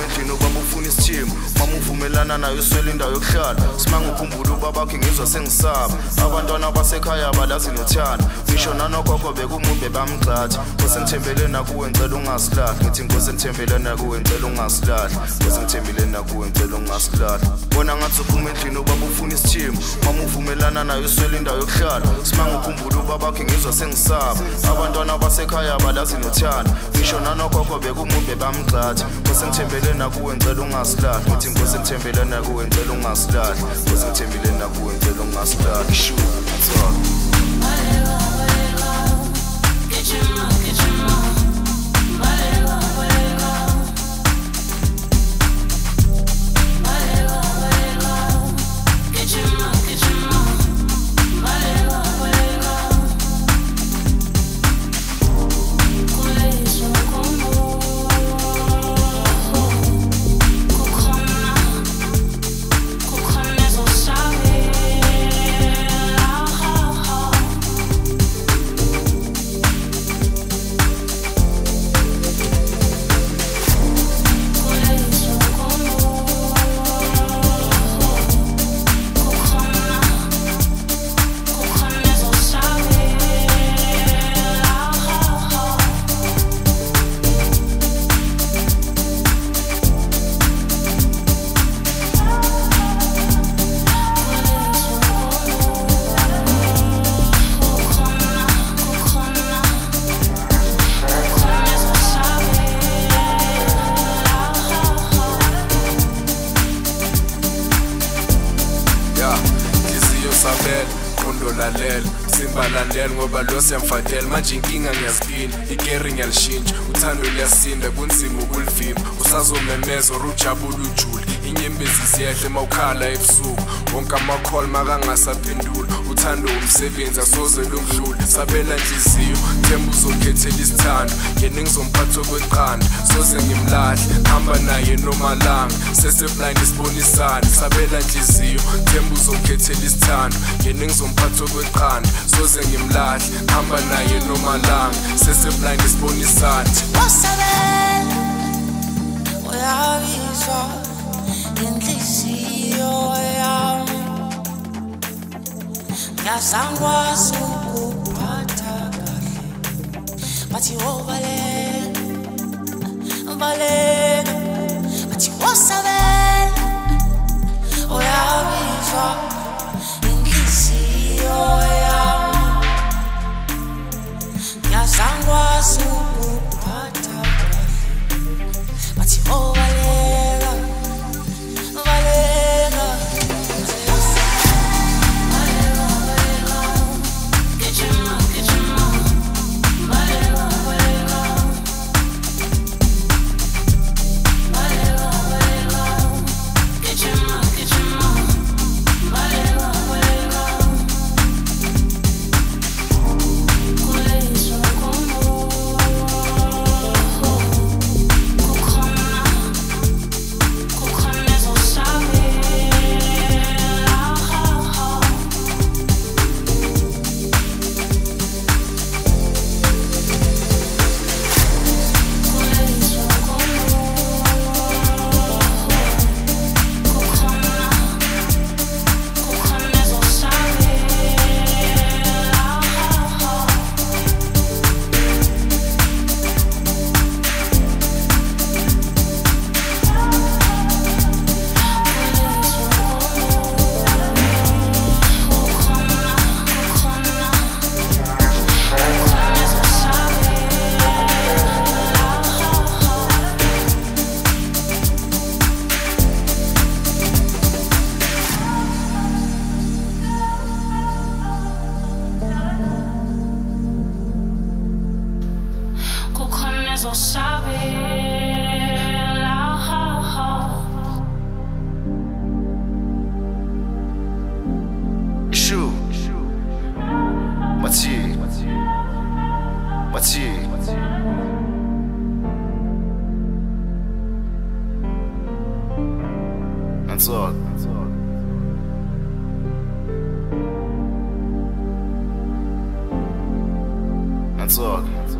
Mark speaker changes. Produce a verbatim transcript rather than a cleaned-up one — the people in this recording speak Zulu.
Speaker 1: endlini ubaba ufuna isithimo mama uvumelana nayo swela indawo yokuhlala simanga ukhumbula ubabakhe ngizwa sengisaba abantwana basekhaya balazi nothando ngisho nanokhokho bekumumbe bamgxathi Nkosi ngithembele nakuwe ngicela ungasilahli ngithi Nkosi ngithembele nakuwe ngicela ungasilahli Nkosi ngithembele nakuwe ngicela ungasilahli bona ngathi uphuma endlini ubaba ufuna isithimo mama uvumelana nayo swela indawo yokuhlala simanga ukhumbula ubabakhe ngizwa sengisaba abantwana basekhaya balazi nothando ngisho nanokhokho bekumumbe bamgxathi Nkosi ngithembele nakuwe ngicela ungasilahli ngithi Nkosi ngithembele nakuwe ngicela ungasilahli Nkosi ngithembele nakuwe ngicela ungasilahli shu that's all
Speaker 2: Get your mouth, get your mouth. Balega, balega. Balega, balega. Get your mouth, get your mouth. Balega, balega. Kuleisha kumbu. Kukhona. Kukhona zosabe.
Speaker 3: Simbalandela ngoba lo siyamfadela manje inkinga ngiyaziphinda igeri ngiyalishintsha uthando liyasinda kunzima ukulivimba usazomemeza urujabula ujule inyembezi siyahle mawukhala ebusuku wonke amakholi makangasaphendula uthando umsebenzi asoze lungidlule sabela inhliziyo themba uzokhethela isithando yena ngizomphatha kweqanda soze ngimlahle hamba naye nomalanga seseblind isibonisana sabela inhliziyo themba uzokhethela isithando yena ngizomphatha kweqanda soze ngimlahle hamba naye nomalanga seseblind isibonisana
Speaker 2: wasabela uyabizwa inhliziyo yami ngiyazangwazi ukuphatha kahle bathi wobaleka baleka bathi wasabela uyabizwa inhliziyo yami ngiyazangwazi ukuphatha kahle bathi wobaleka baleka
Speaker 1: That's all. That's all.